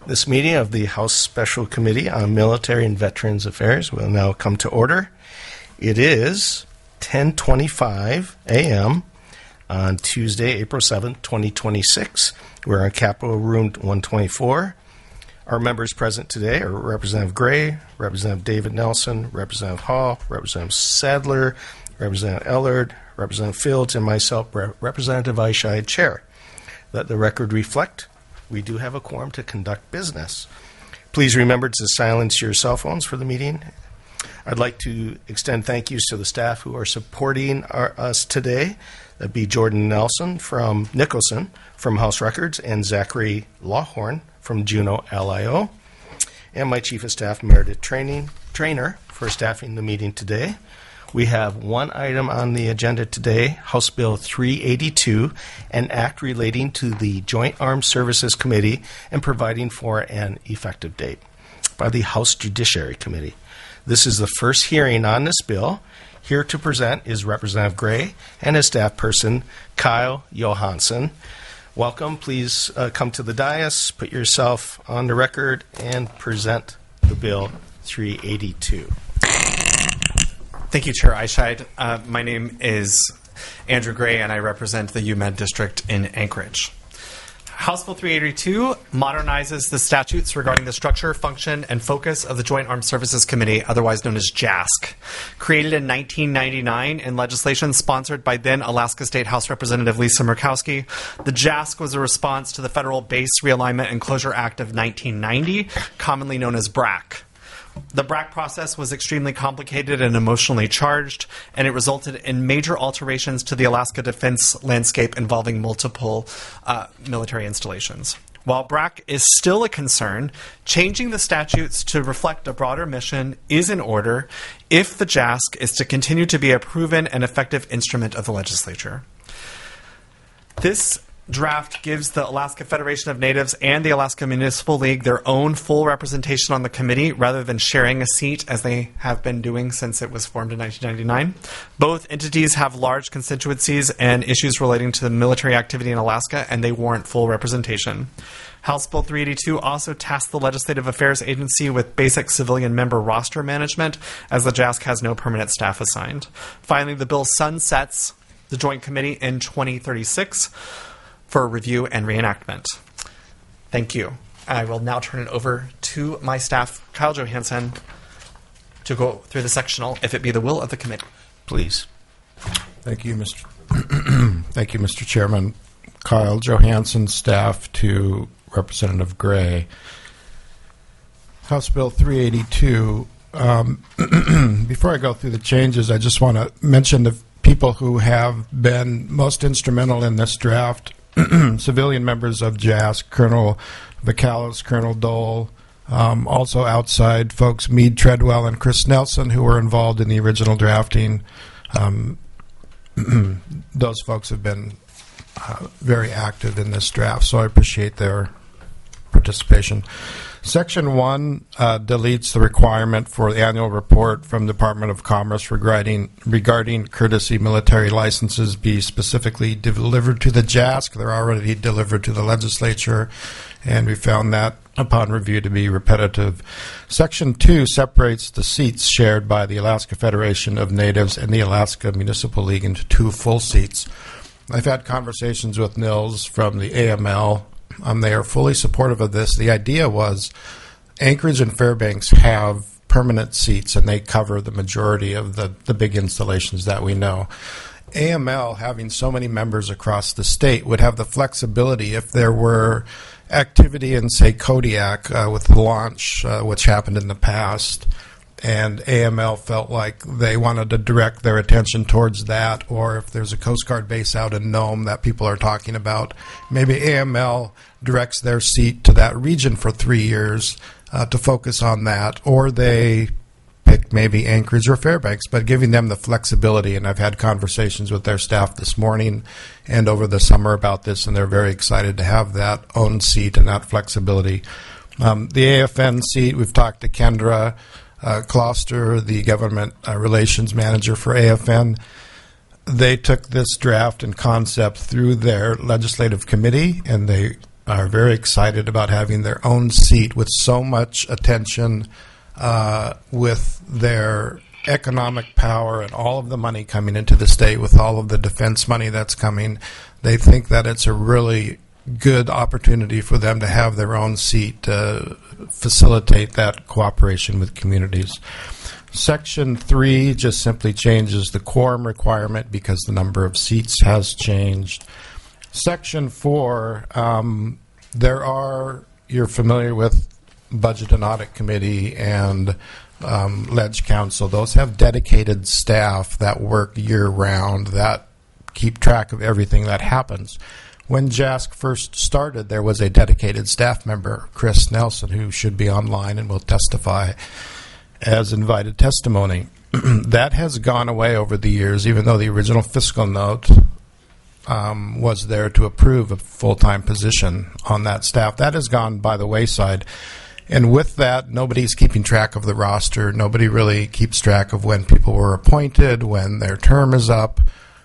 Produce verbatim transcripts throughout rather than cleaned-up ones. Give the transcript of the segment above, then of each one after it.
This meeting of the House Special Committee on Military and Veterans Affairs will now come to order. It is ten twenty-five a.m. on Tuesday, April seventh, twenty twenty-six. We're in Capitol Room one twenty-four. Our members present today are Representative Gray, Representative David Nelson, Representative Hall, Representative Sadler, Representative Ellard, Representative Fields, and myself, Re- Representative Eichscheid, Chair. Let the record reflect, we do have a quorum to conduct business. Please remember to silence your cell phones for the meeting. I'd like to extend thank yous to the staff who are supporting our, us today. That'd be Jordan Nelson from Nicholson from House Records and Zachary Lawhorn from Juneau L I O, and my Chief of Staff, Meredith Training, Trainer, for staffing the meeting today. We have one item on the agenda today, House Bill three eighty-two, an act relating to the Joint Armed Services Committee and providing for an effective date by the House Judiciary Committee. This is the first hearing on this bill. Here to present is Representative Gray and his staff person, Kyle Johansson. Welcome. Please uh, come to the dais, put yourself on the record, and present the Bill three eighty-two. Thank you, Chair Eichscheid. Uh, my name is Andrew Gray, and I represent the U M E D district in Anchorage. House Bill three eighty-two modernizes the statutes regarding the structure, function, and focus of the Joint Armed Services Committee, otherwise known as J A S C. Created in nineteen ninety-nine in legislation sponsored by then Alaska State House Representative Lisa Murkowski, the J A S C was a response to the Federal Base Realignment and Closure Act of nineteen ninety, commonly known as B R A C. The B R A C process was extremely complicated and emotionally charged, and it resulted in major alterations to the Alaska defense landscape involving multiple uh, military installations. While B R A C is still a concern, changing the statutes to reflect a broader mission is in order if the J A S C is to continue to be a proven and effective instrument of the legislature. This draft gives the Alaska Federation of Natives and the Alaska Municipal League their own full representation on the committee rather than sharing a seat as they have been doing since it was formed in nineteen ninety-nine. Both entities have large constituencies and issues relating to the military activity in Alaska, and they warrant full representation. House Bill three eighty-two also tasks the Legislative Affairs Agency with basic civilian member roster management, as the J A S C has no permanent staff assigned. Finally, the bill sunsets the Joint Committee in twenty thirty-six for review and reenactment. Thank you. I will now turn it over to my staff, Kyle Johansson, to go through the sectional, if it be the will of the committee. Please. Thank you, Mister Thank you, Mister Chairman. Kyle Johansson, staff to Representative Gray. House Bill three eighty-two. Um, before I go through the changes, I just want to mention the people who have been most instrumental in this draft. Civilian members of J A S C, Colonel Vacalis, Colonel Dole, um, also outside folks, Meade Treadwell and Chris Nelson, who were involved in the original drafting. Um, those folks have been uh, very active in this draft, so I appreciate their participation. Section one uh, deletes the requirement for the annual report from the Department of Commerce regarding regarding courtesy military licenses be specifically delivered to the J A S C. They're already delivered to the legislature, and we found that upon review to be repetitive. Section two separates the seats shared by the Alaska Federation of Natives and the Alaska Municipal League into two full seats. I've had conversations with Nils from the A M L. Um, they are fully supportive of this. The idea was Anchorage and Fairbanks have permanent seats, and they cover the majority of the, the big installations that we know. A M L, having so many members across the state, would have the flexibility if there were activity in, say, Kodiak uh, with the launch, uh, which happened in the past, and A M L felt like they wanted to direct their attention towards that, or if there's a Coast Guard base out in Nome that people are talking about, maybe A M L directs their seat to that region for three years uh, to focus on that, or they pick maybe Anchorage or Fairbanks, but giving them the flexibility. And I've had conversations with their staff this morning and over the summer about this, and they're very excited to have that own seat and that flexibility. Um, the A F N seat, we've talked to Kendra Uh, Kloster, the government uh, relations manager for A F N. They took this draft and concept through their legislative committee, and they are very excited about having their own seat with so much attention, uh, with their economic power and all of the money coming into the state, with all of the defense money that's coming. They think that it's a really good opportunity for them to have their own seat to facilitate that cooperation with communities. Section three just simply changes the quorum requirement because the number of seats has changed. Section four, um, there are, you're familiar with Budget and Audit Committee and um, Ledge Council. Those have dedicated staff that work year-round, that keep track of everything that happens. When J A S C first started, there was a dedicated staff member, Chris Nelson, who should be online and will testify as invited testimony. That has gone away over the years, even though the original fiscal note um, was there to approve a full-time position on that staff. That has gone by the wayside. And with that, nobody's keeping track of the roster. Nobody really keeps track of when people were appointed, when their term is up.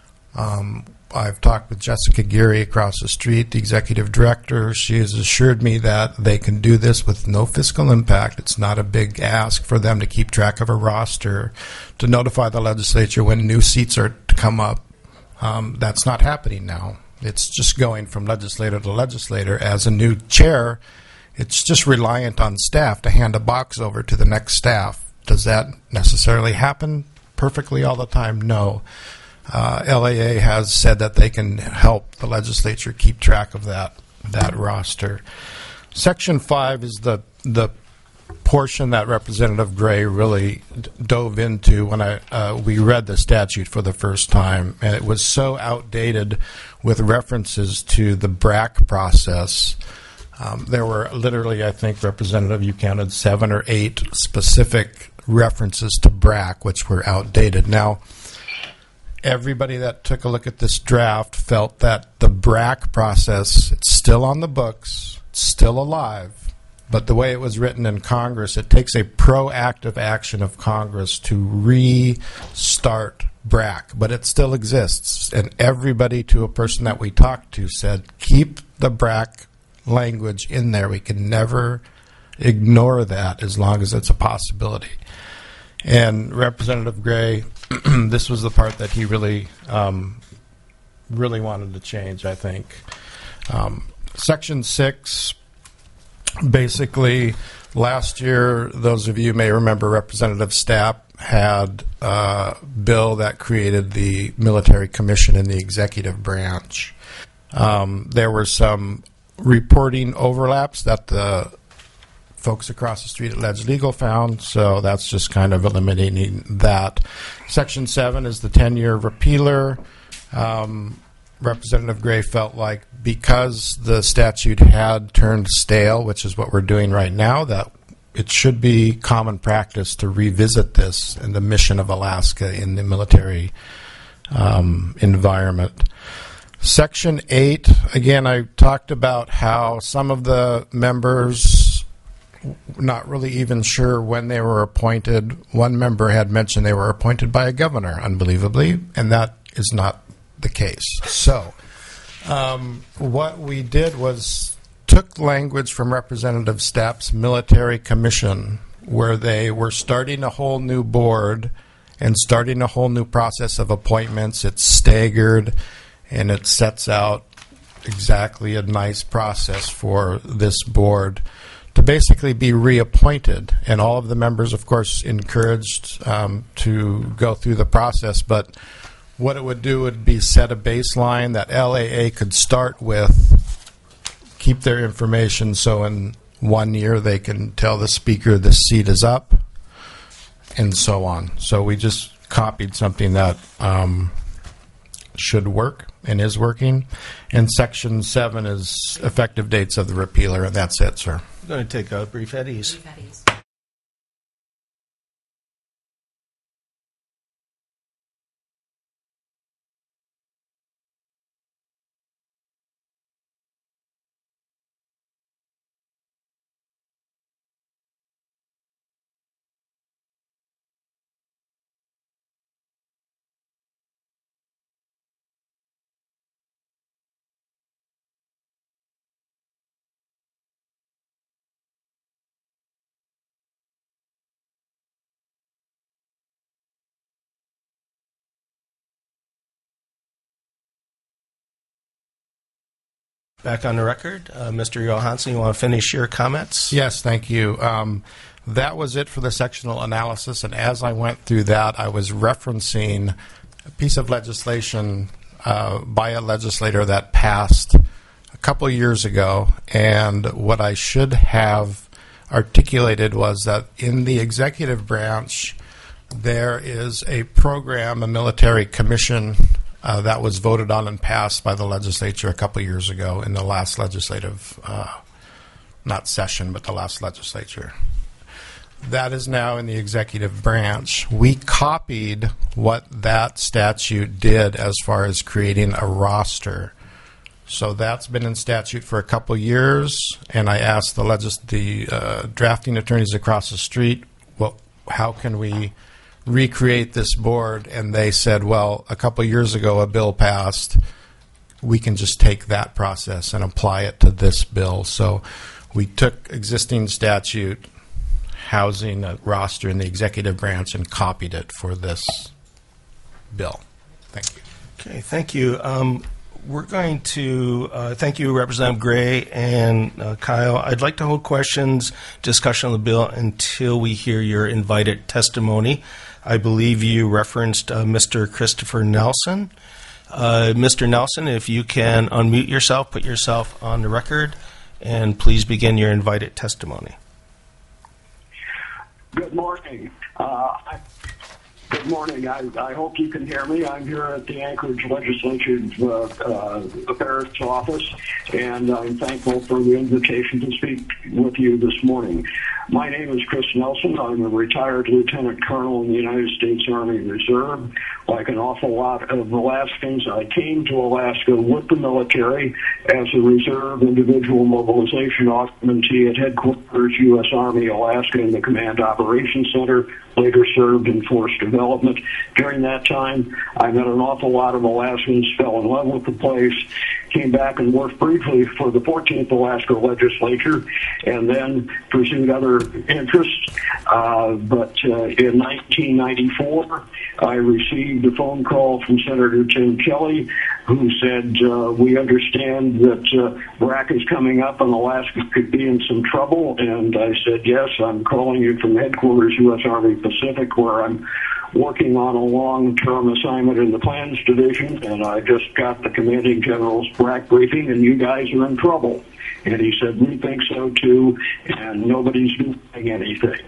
Um, I've talked with Jessica Geary across the street, the executive director. She has assured me that they can do this with no fiscal impact. It's not a big ask for them to keep track of a roster, to notify the legislature when new seats are to come up. Um, that's not happening now. It's just going from legislator to legislator. As a new chair, it's just reliant on staff to hand a box over to the next staff. Does that necessarily happen perfectly all the time? No. Uh, L A A has said that they can help the legislature keep track of that that roster. Section five is the the portion that Representative Gray really d- dove into when I uh, we read the statute for the first time, and it was so outdated with references to the B R A C process. Um, there were literally, I think, Representative, you counted seven or eight specific references to B R A C, which were outdated. Now, everybody that took a look at this draft felt that the B R A C process, it's still on the books, it's still alive, but the way it was written in Congress, it takes a proactive action of Congress to restart B R A C, but it still exists. And everybody, to a person that we talked to, said, keep the B R A C language in there. We can never ignore that as long as it's a possibility. And Representative Gray, this was the part that he really, um, really wanted to change, I think. Um, Section six, basically, last year, those of you may remember Representative Stapp had a bill that created the military commission in the executive branch. Um, there were some reporting overlaps that the folks across the street at Ledge Legal found, so that's just kind of eliminating that. Section seven is the ten-year repealer. Um, Representative Gray felt like because the statute had turned stale, which is what we're doing right now, that it should be common practice to revisit this and the mission of Alaska in the military um, environment. Section eight, again, I talked about how some of the members not really even sure when they were appointed. One member had mentioned they were appointed by a governor, unbelievably, and that is not the case. So um, what we did was took language from Representative Stapp's military commission, where they were starting a whole new board and starting a whole new process of appointments. It's staggered, and it sets out exactly a nice process for this board to basically be reappointed. And all of the members, of course, encouraged um, to go through the process. But what it would do would be set a baseline that L A A could start with, keep their information so in one year they can tell the speaker this seat is up, and so on. So we just copied something that um, should work and is working. And Section seven is effective dates of the repealer, and that's it, sir. I'm going to take a brief Eddie's. Brief Eddie's. Back on the record, uh, Mister Johansson, you want to finish your comments? Yes, thank you. Um, that was it for the sectional analysis, and as I went through that, I was referencing a piece of legislation uh, by a legislator that passed a couple years ago, and what I should have articulated was that in the executive branch, there is a program, a military commission, Uh, that was voted on and passed by the legislature a couple years ago in the last legislative, uh, not session, but the last legislature. That is now in the executive branch. We copied what that statute did as far as creating a roster. So that's been in statute for a couple years, and I asked the, legis- the uh, drafting attorneys across the street, well, how can we recreate this board? And they said, well, a couple years ago a bill passed. We can just take that process and apply it to this bill. So we took existing statute, housing a roster in the executive branch, and copied it for this bill. Thank you. Okay, thank you. Um, we're going to uh, thank you, Representative Gray and uh, Kyle. I'd like to hold questions, discussion on the bill until we hear your invited testimony. I believe you referenced uh, Mister Christopher Nelson. Uh, Mister Nelson, if you can unmute yourself, put yourself on the record, and please begin your invited testimony. Good morning. Uh, I, good morning. I, I hope you can hear me. I'm here at the Anchorage Legislature uh, uh, Affairs Office, and I'm thankful for the invitation to speak with you this morning. My name is Chris Nelson. I'm a retired lieutenant colonel in the United States Army Reserve. Like an awful lot of Alaskans, I came to Alaska with the military as a reserve individual mobilization augmentee at Headquarters U S Army Alaska in the Command Operations Center, later served in Force Development. During that time, I met an awful lot of Alaskans, fell in love with the place, came back and worked briefly for the fourteenth Alaska Legislature, and then pursued other interests. Uh, but uh, in nineteen ninety-four, I received a phone call from Senator Tim Kelly, who said, uh, we understand that uh, B R A C is coming up and Alaska could be in some trouble. And I said, yes, I'm calling you from Headquarters U S Army Pacific, where I'm working on a long-term assignment in the Plans Division, and I just got the Commanding General's B R A C briefing, and you guys are in trouble. And he said, we think so too, and nobody's doing anything.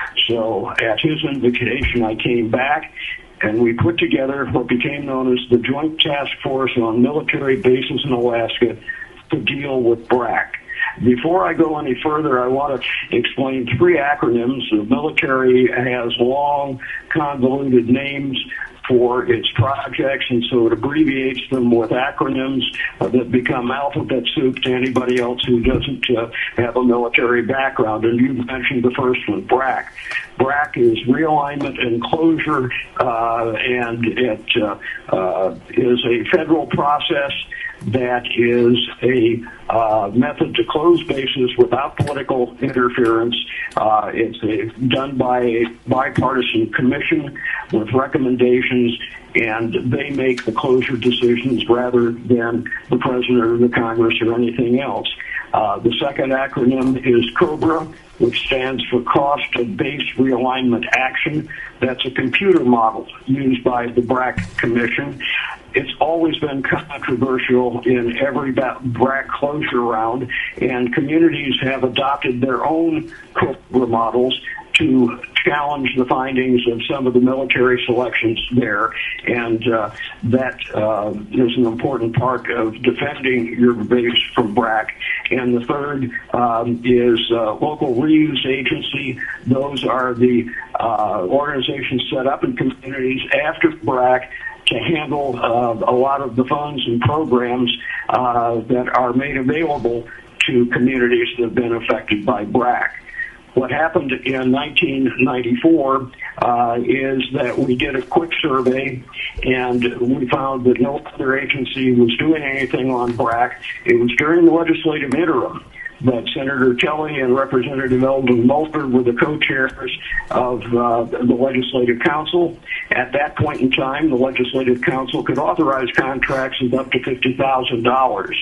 So at his invitation, I came back, and we put together what became known as the Joint Task Force on Military Bases in Alaska to deal with B R A C. Before I go any further, I want to explain three acronyms. The military has long, convoluted names for its projects, and so it abbreviates them with acronyms uh, that become alphabet soup to anybody else who doesn't uh, have a military background. And you mentioned the first one, B R A C. B R A C is realignment and closure, uh, and it uh, uh, is a federal process that is a uh, method to close bases without political interference. Uh, it's a, done by a bipartisan commission with recommendations, and they make the closure decisions rather than the president or the Congress or anything else. Uh, the second acronym is COBRA, which stands for Cost of Base Realignment Action. That's a computer model used by the B R A C Commission. It's always been controversial in every B R A C closure round, and communities have adopted their own COBRA models to challenge the findings of some of the military selections there, and uh, that uh, is an important part of defending your base from B R A C. And the third um, is uh, local reuse agency. Those are the uh, organizations set up in communities after B R A C to handle uh, a lot of the funds and programs uh, that are made available to communities that have been affected by B R A C. What happened in nineteen ninety-four uh, is that we did a quick survey, and we found that no other agency was doing anything on B R A C. It was during the legislative interim that Senator Kelly and Representative Eldon Moulter were the co-chairs of uh, the Legislative Council. At that point in time, the Legislative Council could authorize contracts of up to fifty thousand dollars.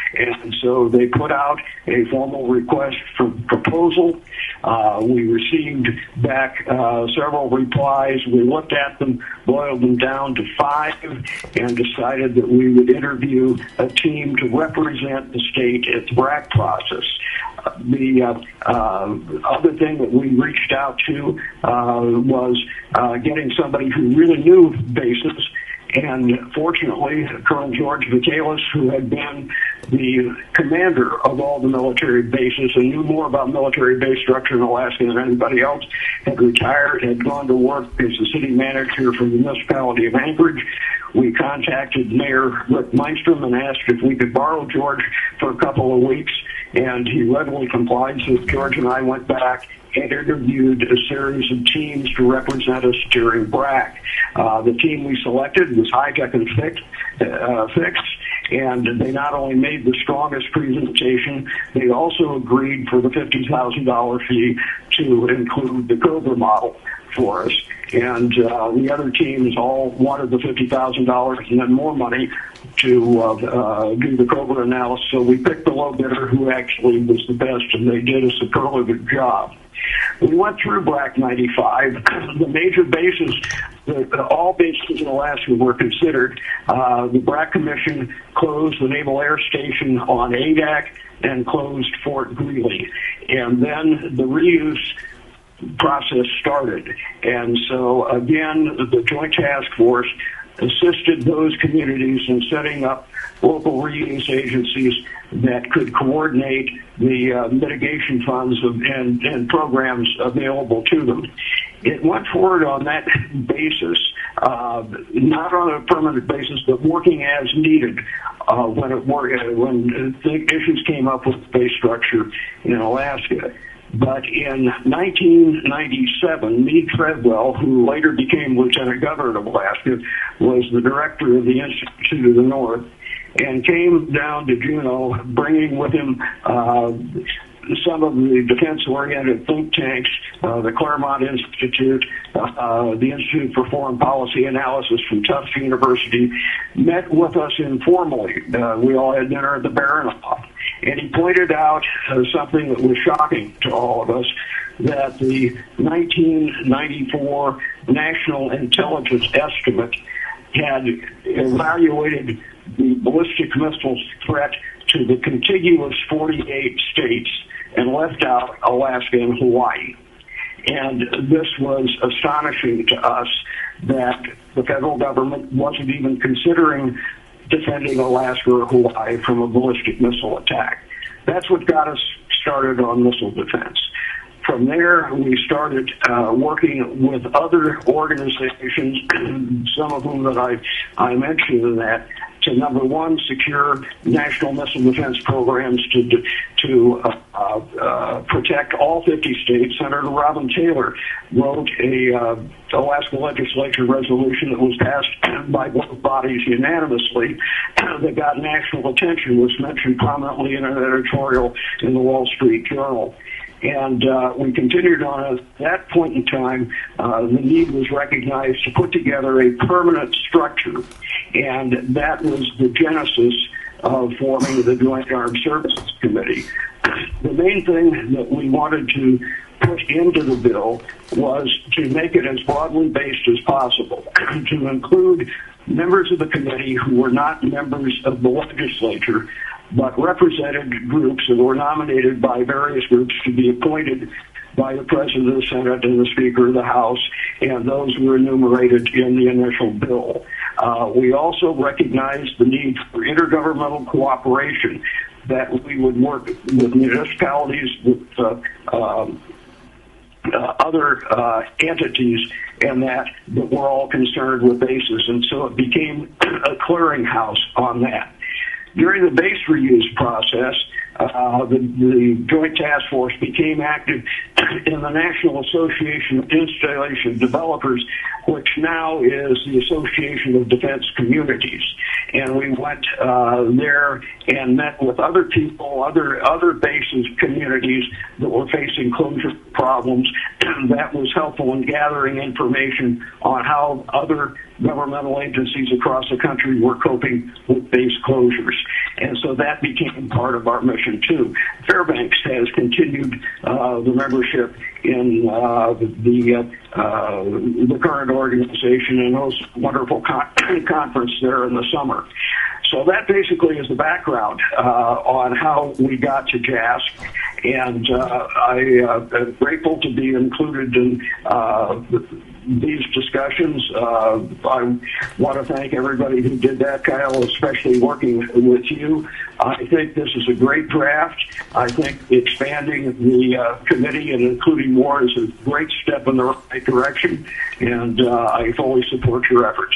And so they put out a formal request for proposal. Uh, we received back uh, several replies. We looked at them, boiled them down to five, and decided that we would interview a team to represent the state at the B R A C process. Uh, the uh, uh, other thing that we reached out to uh, was uh, getting somebody who really knew bases. And fortunately, Colonel George Michaelis, who had been the commander of all the military bases and knew more about military base structure in Alaska than anybody else, had retired, had gone to work as the city manager for the municipality of Anchorage. We contacted Mayor Rick Meinstrom and asked if we could borrow George for a couple of weeks, and he readily complied. So George and I went back and interviewed a series of teams to represent us during B R A C. Uh, the team we selected was High Tech and Fix, uh, Fix, and they not only made the strongest presentation, they also agreed for the fifty thousand dollars fee to include the COBRA model for us. And uh, the other teams all wanted the fifty thousand dollars and then more money to uh, uh, do the COBRA analysis. So we picked the low bidder who actually was the best, and they did a superlative job. We went through B R A C ninety-five. The major bases, the, all bases in Alaska were considered. Uh, the B R A C Commission closed the Naval Air Station on A D A C and closed Fort Greely. And then the reuse process started. And so, again, the Joint Task Force assisted those communities in setting up local reuse agencies that could coordinate the uh, mitigation funds of, and, and programs available to them. It went forward on that basis, uh, not on a permanent basis, but working as needed uh, when it were, when issues came up with base structure in Alaska. But in nineteen ninety-seven, Meade Treadwell, who later became Lieutenant Governor of Alaska, was the director of the Institute of the North, and came down to Juneau, bringing with him uh, some of the defense-oriented think tanks, uh, the Claremont Institute, uh, the Institute for Foreign Policy Analysis from Tufts University, met with us informally. Uh, we all had dinner at the Baranoff. And he pointed out uh, something that was shocking to all of us, that the nineteen ninety-four National Intelligence Estimate had evaluated the ballistic missile threat to the contiguous forty-eight states and left out Alaska and Hawaii. And this was astonishing to us that the federal government wasn't even considering defending Alaska or Hawaii from a ballistic missile attack. That's what got us started on missile defense. From there, we started uh, working with other organizations, some of whom that I, I mentioned in that, to number one, secure national missile defense programs to to uh, uh, protect all fifty states. Senator Robin Taylor wrote a uh, Alaska legislature resolution that was passed by both bodies unanimously that got national attention, was mentioned prominently in an editorial in the Wall Street Journal. And uh, we continued on. At that point in time, uh, the need was recognized to put together a permanent structure, and that was the genesis of forming the Joint Armed Services Committee. The main thing that we wanted to put into the bill was to make it as broadly based as possible, to include members of the committee who were not members of the legislature, but represented groups that were nominated by various groups to be appointed by the President of the Senate and the Speaker of the House, and those were enumerated in the initial bill. Uh, we also recognized the need for intergovernmental cooperation, that we would work with municipalities, with uh, um, uh, other uh, entities, and that, that we're all concerned with bases. And so it became a clearinghouse on that. During the base reuse process, uh, the, the Joint Task Force became active in the National Association of Installation Developers, which now is the Association of Defense Communities. And we went uh, there and met with other people, other other bases, communities that were facing closure problems. And that was helpful in gathering information on how other governmental agencies across the country were coping with base closures. And so that became part of our mission, too. Fairbanks has continued uh, the membership in uh, the uh, uh, the current organization and hosts a wonderful con- conference there in the summer. So that basically is the background uh, on how we got to J A S C, and uh, I uh, am grateful to be included in uh, these discussions. Uh, I want to thank everybody who did that, Kyle, especially working with you. I think this is a great draft. I think expanding the uh, committee and including more is a great step in the right direction, and uh, I fully support your efforts.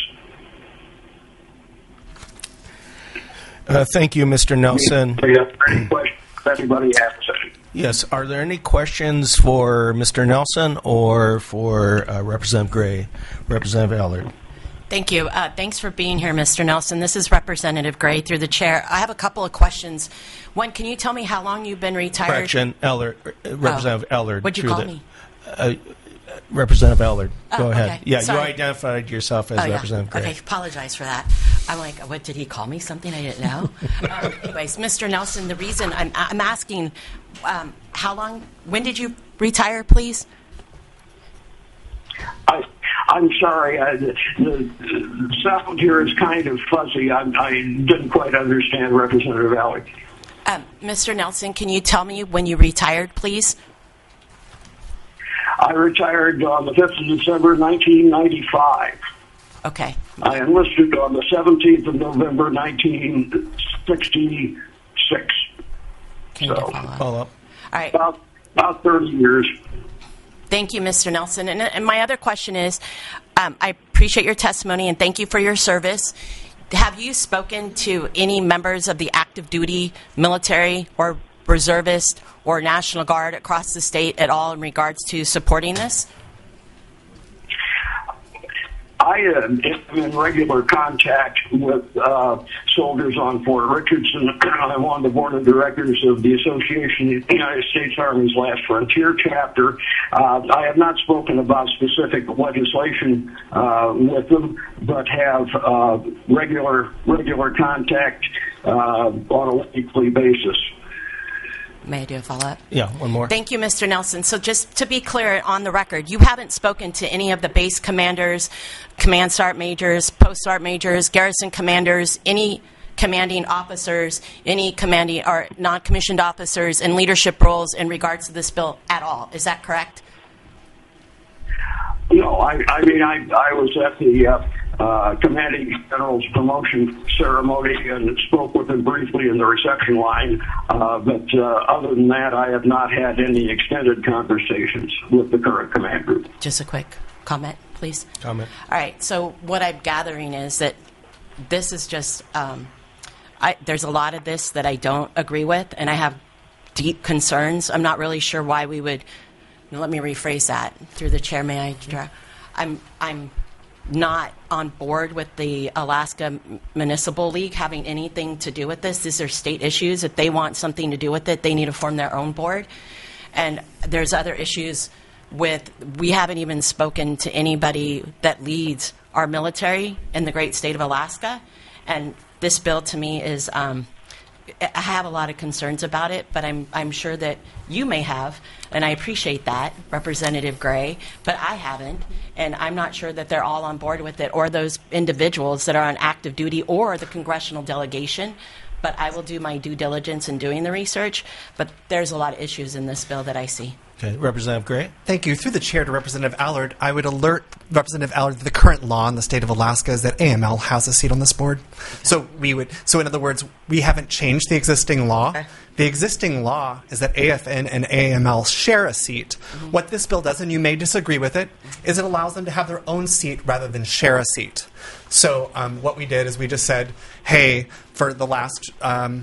Uh, thank you, Mister Nelson. Any questions anybody has? Yes. Are there any questions for Mister Nelson or for uh, Representative Gray? Representative Allard. Thank you. Uh, thanks for being here, Mister Nelson. This is Representative Gray through the chair. I have a couple of questions. One, can you tell me how long you've been retired? Correction, Allard. Uh, Representative oh. Allard. What'd you call the, me? Uh, Representative Allard. Oh, Go ahead. okay. Yeah, Sorry. you identified yourself as oh, yeah. Representative Gray. Okay, apologize for that. I'm like, what, did he call me something I didn't know? um, anyways, Mister Nelson, the reason I'm, I'm asking, um, how long, when did you retire, please? I, I'm sorry, I, the, the sound here is kind of fuzzy. I, I didn't quite understand Representative Allard. Um, Mister Nelson, can you tell me when you retired, please? I retired on the fifth of December, nineteen ninety-five. Okay. I enlisted on the seventeenth of November, nineteen sixty-six. Can you So, follow up? Follow up. All right. About, about thirty years. Thank you, Mister Nelson. And, and my other question is, um, I appreciate your testimony and thank you for your service. Have you spoken to any members of the active duty military or reservist or National Guard across the state at all in regards to supporting this? I am in regular contact with uh, soldiers on Fort Richardson. I'm on the board of directors of the Association of the United States Army's Last Frontier chapter. Uh, I have not spoken about specific legislation uh, with them, but have uh, regular regular contact uh, on a weekly basis. May I do a follow-up? Yeah, one more. Thank you, Mister Nelson. So just to be clear on the record, you haven't spoken to any of the base commanders, command sergeant majors, post sergeant majors, garrison commanders, any commanding officers, any commanding or non-commissioned officers in leadership roles in regards to this bill at all. Is that correct? No, I, I mean, I, I was at the uh, uh, commanding general's promotion ceremony and spoke with him briefly in the reception line. Uh, but uh, other than that, I have not had any extended conversations with the current command group. Just a quick comment, please. Comment. All right. So what I'm gathering is that this is just um, I, there's a lot of this that I don't agree with, and I have deep concerns. I'm not really sure why we would. Let me rephrase that. Through the chair, may I? I'm I'm not on board with the Alaska Municipal League having anything to do with this. These are state issues. If they want something to do with it, they need to form their own board. And there's other issues with, we haven't even spoken to anybody that leads our military in the great state of Alaska. And this bill to me is, um, I have a lot of concerns about it, but I'm I'm sure that you may have, and I appreciate that, Representative Gray, but I haven't, and I'm not sure that they're all on board with it, or those individuals that are on active duty, or the congressional delegation. But I will do my due diligence in doing the research, but there's a lot of issues in this bill that I see. Okay, Representative Gray. Thank you. Through the chair to Representative Allard, I would alert Representative Allard that the current law in the state of Alaska is that A M L has a seat on this board. So we would. So in other words, we haven't changed the existing law. Okay. The existing law is that A F N and A M L share a seat. Mm-hmm. What this bill does, and you may disagree with it, is it allows them to have their own seat rather than share a seat. So um, what we did is we just said, hey, for the last um,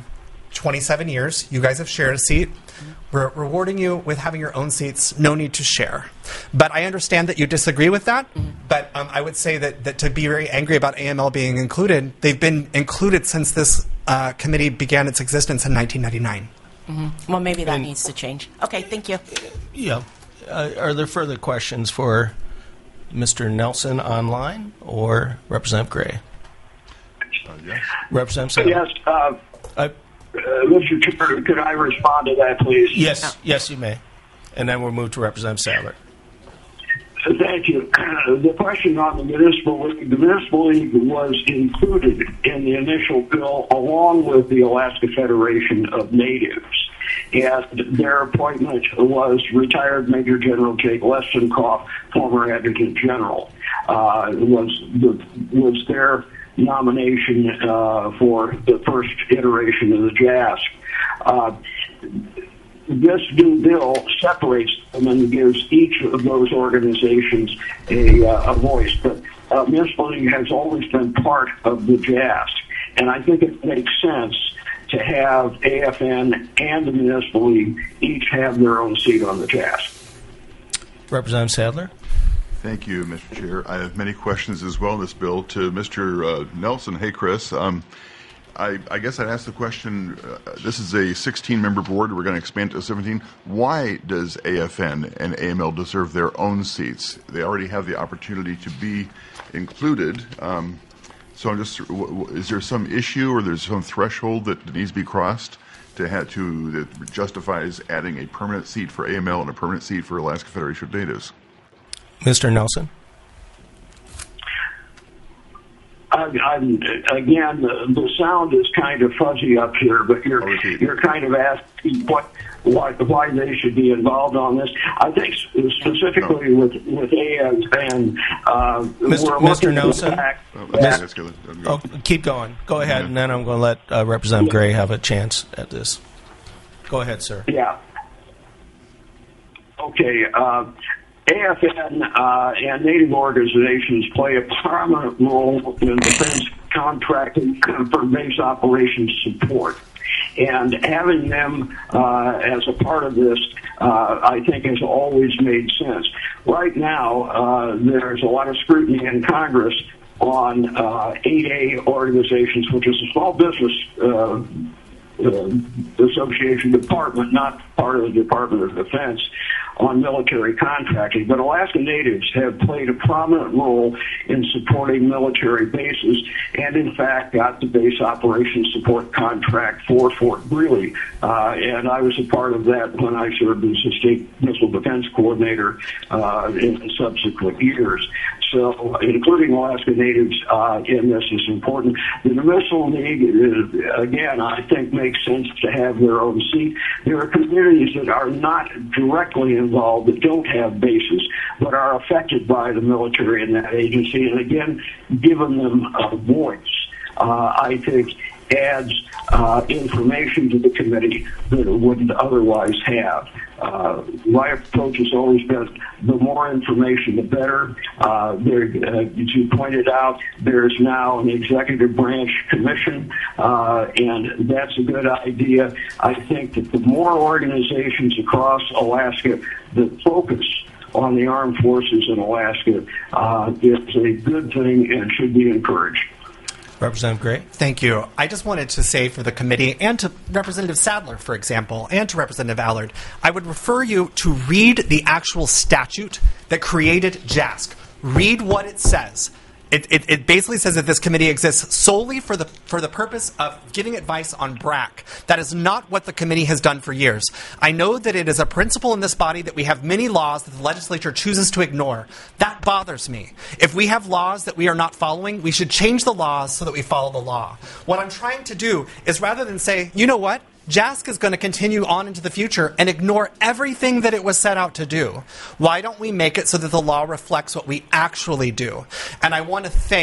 twenty-seven years. You guys have shared a seat. We're rewarding you with having your own seats. No need to share. But I understand that you disagree with that. Mm-hmm. But um, I would say that, that to be very angry about A M L being included, they've been included since this uh, committee began its existence in nineteen ninety-nine. Mm-hmm. Well, maybe that and, needs to change. Okay, thank you. Yeah. Uh, are there further questions for Mister Nelson online or Representative Gray? Uh, yes. Representative Sadler. Yes. Uh, Uh, Uh, Mister Chair, could I respond to that, please? yes, yes, you may. And then we'll move to Representative Sadler. Uh, Thank you. Uh, the question on the municipal league, the municipal league was included in the initial bill along with the Alaska Federation of Natives. And their appointment was retired Major General Jake Lestenkoff, former Adjutant General, uh, was the, was their nomination uh, for the first iteration of the J A S C. Uh, this new bill separates them and gives each of those organizations a, uh, a voice. But uh, municipal league has always been part of the J A S C, and I think it makes sense to have A F N and the municipal league each have their own seat on the J A S C. Representative Sadler. Thank you, Mister Chair. I have many questions as well on this bill. To Mister Uh, Nelson, hey, Chris, um, I, I guess I'd ask the question, uh, this is a sixteen-member board. We're going to expand to seventeen. Why does A F N and A M L deserve their own seats? They already have the opportunity to be included. Um, so I'm just, w- w- is there some issue or there's some threshold that needs to be crossed to have to that justifies adding a permanent seat for A M L and a permanent seat for Alaska Federation of Natives? Mister Nelson. I, I'm, again, the, the sound is kind of fuzzy up here, but you're you're kind of asking what why, why they should be involved on this. I think specifically no. with with A F N, uh, Mister we're Mister looking at the Nelson. fact Oh, that- go. Oh, keep going. Go ahead, Yeah. and then I'm going to let uh, Representative Gray have a chance at this. Go ahead, sir. Yeah. Okay. Uh, A F N uh, and Native organizations play a prominent role in defense contracting for base operations support. And having them uh, as a part of this, uh, I think, has always made sense. Right now, uh, there's a lot of scrutiny in Congress on uh, eight A organizations, which is a small business uh, uh, association department, not part of the Department of Defense, on military contracting. But Alaska Natives have played a prominent role in supporting military bases and, in fact, got the base operations support contract for Fort Greely. Uh, and I was a part of that when I served as a state missile defense coordinator uh, in subsequent years. So including Alaska Natives uh, in this is important. The Missile League, is, again, I think makes sense to have their own seat. There are communities that are not directly involved, that don't have bases, but are affected by the military in that agency. And again, giving them a voice, uh, I think, adds uh, information to the committee that it wouldn't otherwise have. Uh, my approach has always been the more information, the better. Uh, there, uh, as you pointed out, there's now an executive branch commission, uh, and that's a good idea. I think that the more organizations across Alaska that focus on the armed forces in Alaska uh, is a good thing and should be encouraged. Representative Gray. Thank you. I just wanted to say for the committee and to Representative Sadler, for example, and to Representative Allard, I would refer you to read the actual statute that created J A S C. Read what it says. It, it, it basically says that this committee exists solely for the for the purpose of giving advice on B R A C. That is not what the committee has done for years. I know that it is a principle in this body that we have many laws that the legislature chooses to ignore. That bothers me. If we have laws that we are not following, we should change the laws so that we follow the law. What I'm trying to do is rather than say, you know what? J A S C is going to continue on into the future and ignore everything that it was set out to do. Why don't we make it so that the law reflects what we actually do? And I want to thank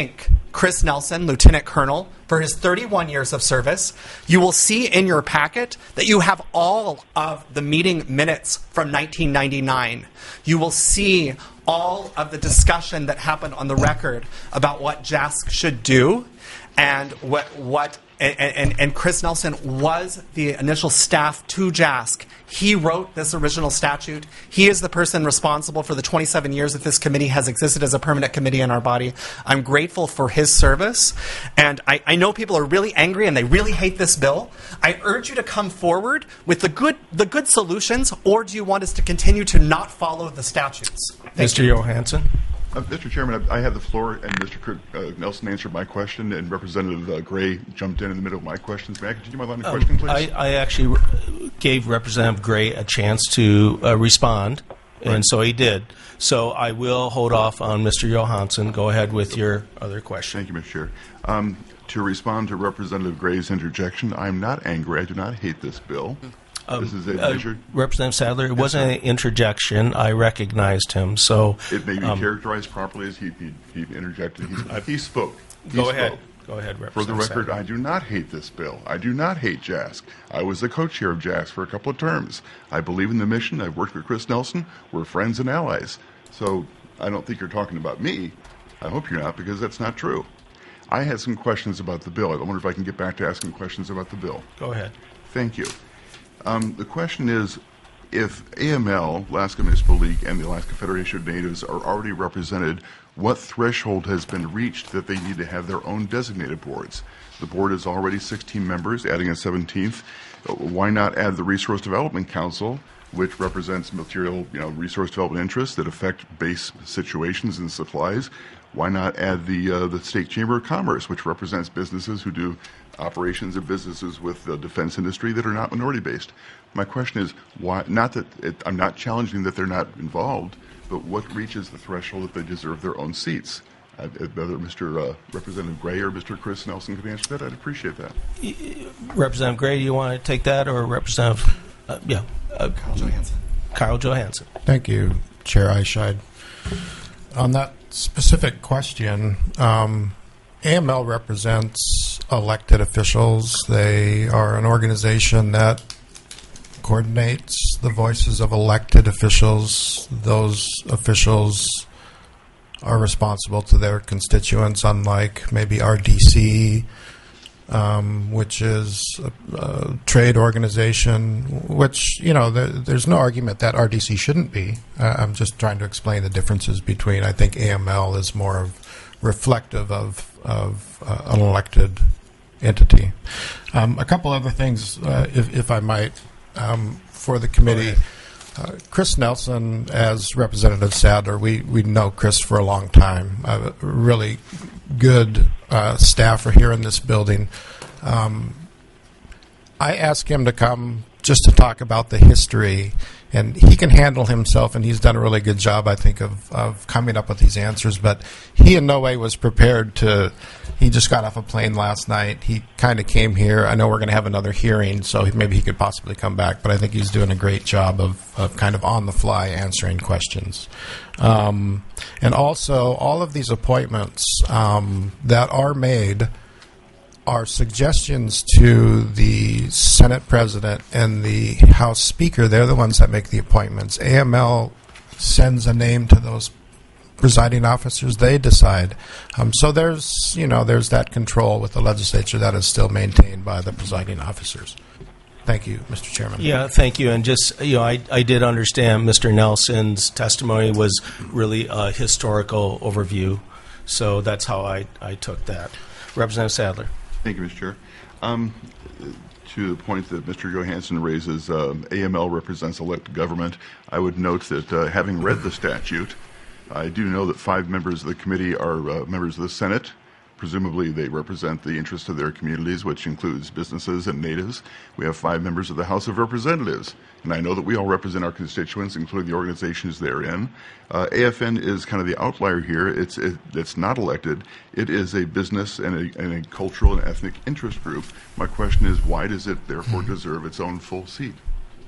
Chris Nelson, Lieutenant Colonel, for his thirty-one years of service. You will see in your packet that you have all of the meeting minutes from nineteen ninety-nine. You will see all of the discussion that happened on the record about what J A S C should do and what what and, and, and Chris Nelson was the initial staff to J A S C. He wrote this original statute. He is the person responsible for the twenty-seven years that this committee has existed as a permanent committee in our body. I'm grateful for his service. And I, I know people are really angry and they really hate this bill. I urge you to come forward with the good the good solutions, or do you want us to continue to not follow the statutes? Thank Mister you. Johansson? Uh, Mister Chairman, I, I have the floor, and Mister Kurt, uh, Nelson answered my question, and Representative uh, Gray jumped in in the middle of my questions. May I continue my line of Um, questioning, please? I, I actually gave Representative Gray a chance to uh, respond, and Right. so he did. So I will hold off on Mister Johansson. Go ahead with your other question. Thank you, Mister Chair. Um, to respond to Representative Gray's interjection, I'm not angry. I do not hate this bill. this is a Uh, measure. Representative Sadler, it Yes, wasn't sir. an interjection. I recognized him. So It may be um, characterized properly as he, he, he interjected. He, he spoke. He Go spoke. ahead. Go ahead, For the Representative record, Sadler. I do not hate this bill. I do not hate J A S C. I was the co-chair of J A S C for a couple of terms. I believe in the mission. I've worked with Chris Nelson. We're friends and allies. So I don't think you're talking about me. I hope you're not, because that's not true. I had some questions about the bill. I wonder if I can get back to asking questions about the bill. Go ahead. Thank you. Um, the question is, if A M L, Alaska Municipal League, and the Alaska Federation of Natives are already represented, what threshold has been reached that they need to have their own designated boards? The board is already sixteen members, adding a seventeenth. Uh, Why not add the Resource Development Council, which represents material, you know, resource development interests that affect base situations and supplies? Why not add the uh, the State Chamber of Commerce, which represents businesses who do operations and businesses with the defense industry that are not minority based? My question is, why? Not that it, I'm not challenging that they're not involved, but what reaches the threshold that they deserve their own seats? Uh, whether Mister Uh, Representative Gray or Mister Chris Nelson could answer that, I'd appreciate that. Representative Gray, do you want to take that, or Representative? Uh, yeah, uh, Kyle Johansson. Kyle Johansson. Thank you, Chair Eichscheid. On that specific question, um, A M L represents elected officials. They are an organization that coordinates the voices of elected officials. Those officials are responsible to their constituents, unlike maybe R D C, um, which is a, a trade organization, which, you know, there, there's no argument that R D C shouldn't be. Uh, I'm just trying to explain the differences between, I think A M L is more of reflective of, of uh, an elected entity. Um, a couple other things, uh, if, if I might, um, for the committee. Uh, Chris Nelson, as Representative Sadler, we, we know Chris for a long time. Uh, really good uh, staffer here in this building. Um, I asked him to come just to talk about the history, and he can handle himself, and he's done a really good job, I think, of, of coming up with these answers. But he in no way was prepared to. He just got off a plane last night. He kind of came here. I know we're going to have another hearing, so maybe he could possibly come back. But I think he's doing a great job of, of kind of on the fly answering questions. Um, and also, all of these appointments um, that are made are suggestions to the Senate President and the House Speaker. They're the ones that make the appointments. A M L sends a name to those presiding officers. They decide. Um, so there's, you know, there's that control with the legislature that is still maintained by the presiding officers. Thank you, Mister Chairman. Yeah, thank you. And just, you know, I, I did understand Mister Nelson's testimony was really a historical overview. So that's how I, I took that. Representative Sadler. Thank you, Mister Chair. Um, to the point that Mister Johansson raises, um, A M L represents elected government. I would note that uh, having read the statute, I do know that five members of the committee are uh, members of the Senate. Presumably they represent the interests of their communities, which includes businesses and natives. We have five members of the House of Representatives, and I know that we all represent our constituents, including the organizations they're in. Uh, A F N is kind of the outlier here. It's it, it's not elected. It is a business and a, and a cultural and ethnic interest group. My question is, why does it therefore deserve its own full seat?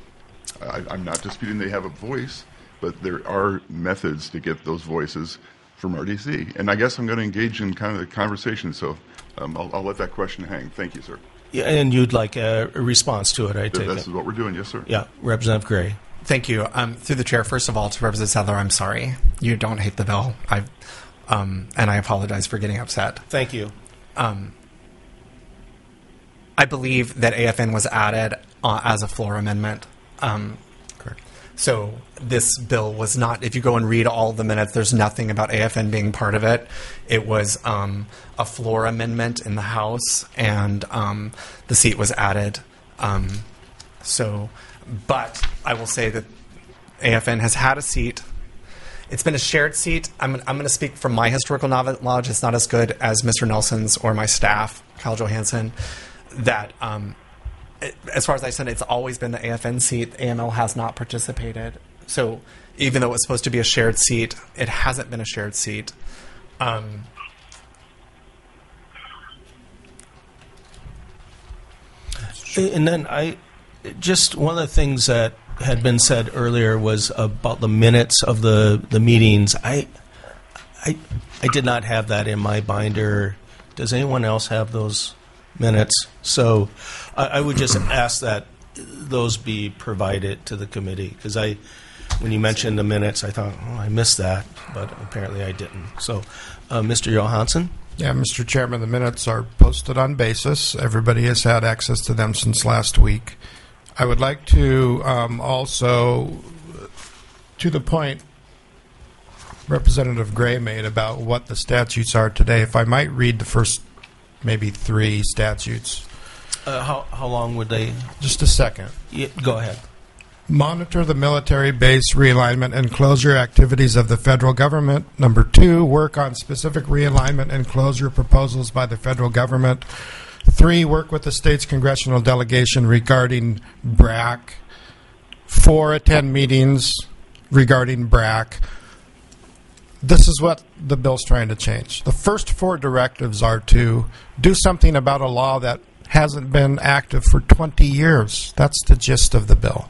I, I'm not disputing they have a voice, but there are methods to get those voices from R D C. And I guess I'm going to engage in kind of the conversation, so um, I'll, I'll let that question hang. Thank you, sir. Yeah, and you'd like a, a response to it, I Th- take This it. is what we're doing, yes, sir. Yeah, Representative Gray. Thank you. Um, through the chair, first of all, to Representative Sadler, I'm sorry. You don't hate the bill. I, um, and I apologize for getting upset. Thank you. Um, I believe that A F N was added uh, as a floor amendment. Um, Correct. So this bill was not, if you go and read all the minutes, there's nothing about A F N being part of it. It was um, a floor amendment in the House, and um, the seat was added. Um, so, but I will say that A F N has had a seat. It's been a shared seat. I'm, I'm going to speak from my historical knowledge. It's not as good as Mister Nelson's or my staff, Kyle Johansson, that um, it, as far as I said, it's always been the A F N seat. A M L has not participated. So even though it's supposed to be a shared seat, it hasn't been a shared seat. Um, And then I, just one of the things that had been said earlier was about the minutes of the, the meetings. I, I, I did not have that in my binder. Does anyone else have those minutes? So I, I would just ask that those be provided to the committee, because I, when you mentioned the minutes, I thought, oh, I missed that, but apparently I didn't. So, uh, Mister Johansson? Yeah, Mister Chairman, the minutes are posted on basis. Everybody has had access to them since last week. I would like to um, also, to the point Representative Gray made about what the statutes are today, if I might read the first maybe three statutes. Uh, how, how long would they? Just a second. Yeah, go ahead. Monitor the military base realignment and closure activities of the federal government. Number two, work on specific realignment and closure proposals by the federal government. Three, work with the state's congressional delegation regarding B R A C. Four, attend meetings regarding B R A C. This is what the bill's trying to change. The first four directives are to do something about a law that hasn't been active for twenty years. That's the gist of the bill.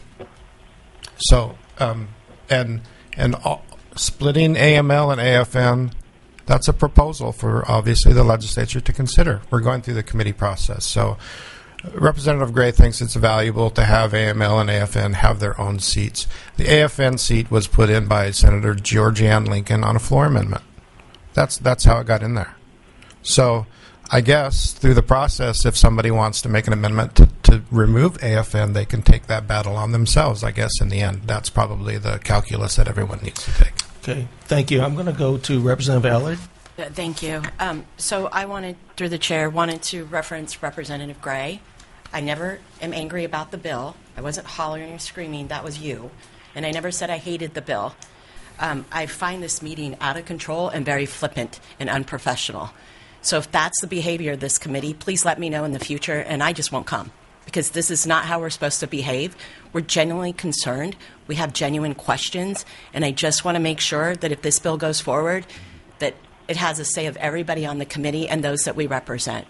So, um, and and all, splitting A M L and A F N, that's a proposal for obviously the legislature to consider. We're going through the committee process. So, Representative Gray thinks it's valuable to have A M L and A F N have their own seats. The A F N seat was put in by Senator Georgianne Lincoln on a floor amendment. That's that's how it got in there. So, I guess through the process, if somebody wants to make an amendment to, to remove A F N, they can take that battle on themselves, I guess, in the end. That's probably the calculus that everyone needs to take. Okay, thank you. I'm going to go to Representative Allard. Uh, Thank you. Um, so I wanted, through the chair, wanted to reference Representative Gray. I never am angry about the bill. I wasn't hollering or screaming. That was you. And I never said I hated the bill. Um, I find this meeting out of control and very flippant and unprofessional. So if that's the behavior of this committee, please let me know in the future, and I just won't come, because this is not how we're supposed to behave. We're genuinely concerned. We have genuine questions, and I just want to make sure that if this bill goes forward, that it has a say of everybody on the committee and those that we represent.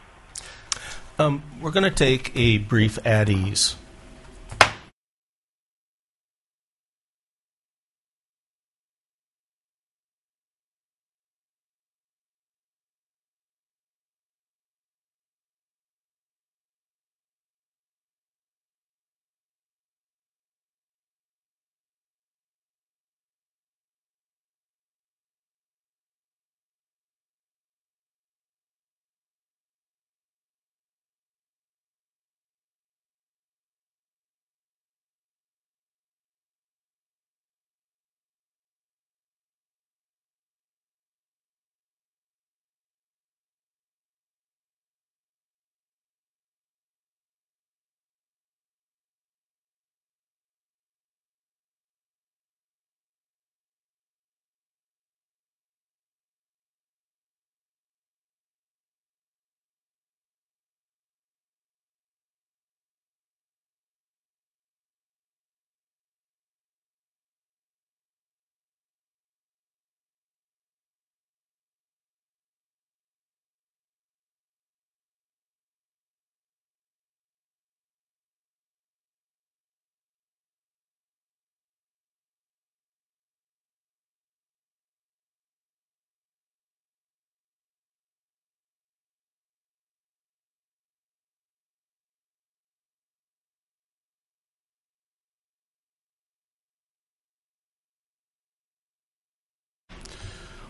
Um, we're going to take a brief at ease.